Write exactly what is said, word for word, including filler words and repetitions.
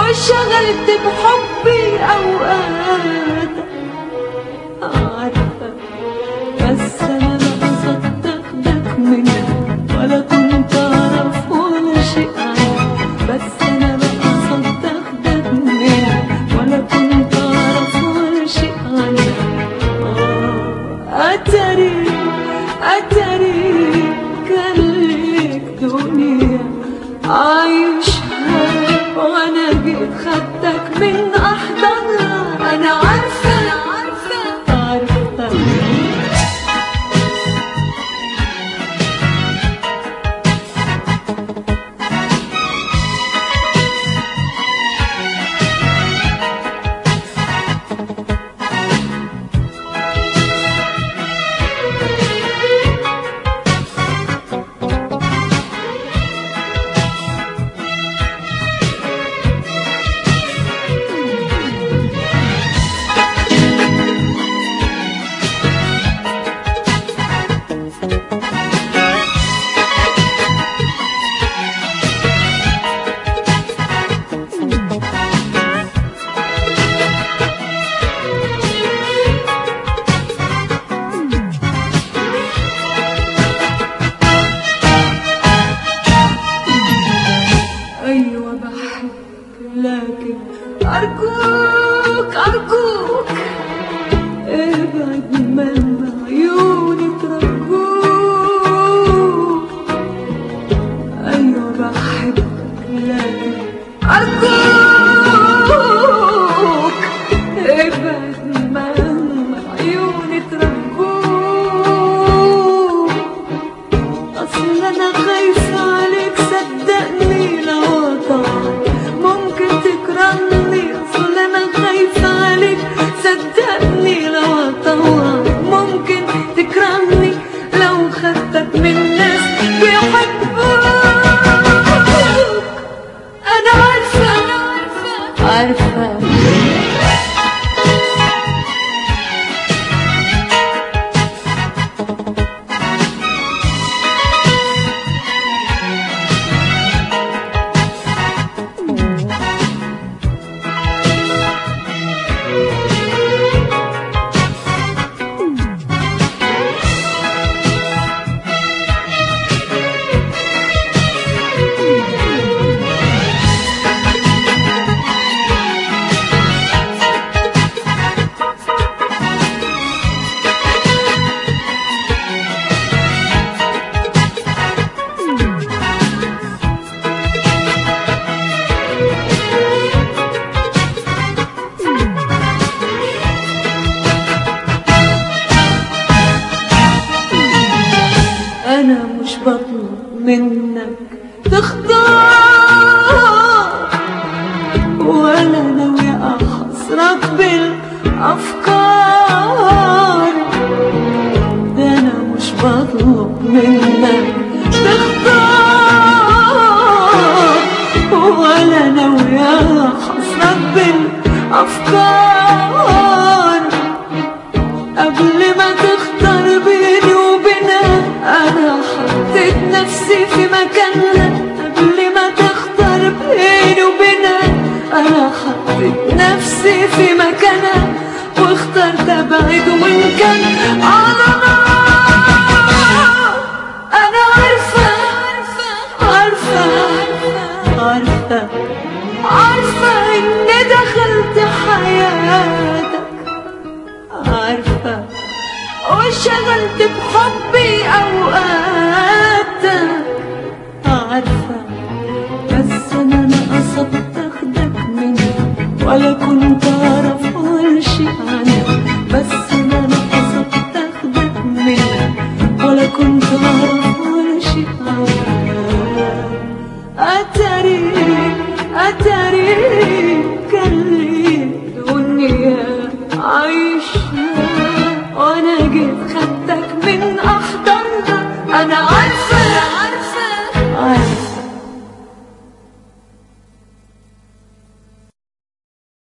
وانشغلت بحبي أوقات. عارفة بس أنا لا قصدت أخدك مني ولا كنت أعرف ولا شيء عنك. بس أنا لا قصدت أخدك مني ولا كنت أعرف ولا شيء عنك. آه أتاري أتاري كان ليك دنيا عايشها وأنا جيت خدتك من أحضانها. أنا عارفة أنا عارفة عارفة لكن أرجوك أرجوك ابعد من عيوني ترجوك. أيوة بحبك لكن أرجوك ابعد من عيوني ترجوك. أصل أنا خايفة عليك صدقني لو قطعت ممكن تكرهني. أصل أنا خايفة عليك صدقني لو أطوعك ممكن تكرهني لو خدتك من ناس بيحبوك. أنا عارفة أنا عارفة عارفة أنا مش بطلب منك تختار ولا ناوية أحصرك بالأفكار. ده أنا مش بطلب منك تختار ولا ناوية أحصرك بالأفكار. قبل ما تختار بيني وبينها أنا حطيت نفسي في مكانها. قبل ما تختار بيني وبينها أنا حطيت نفسي في مكانها واخترت أبعد وإن كان على نار. أنا عارفة عارفة عارفة عارفة إني دخلت حياتك. عارفة وانشغلت بحبي أوقاتك. عارفة بس أنا لا قصدت أخدك مني ولا كنت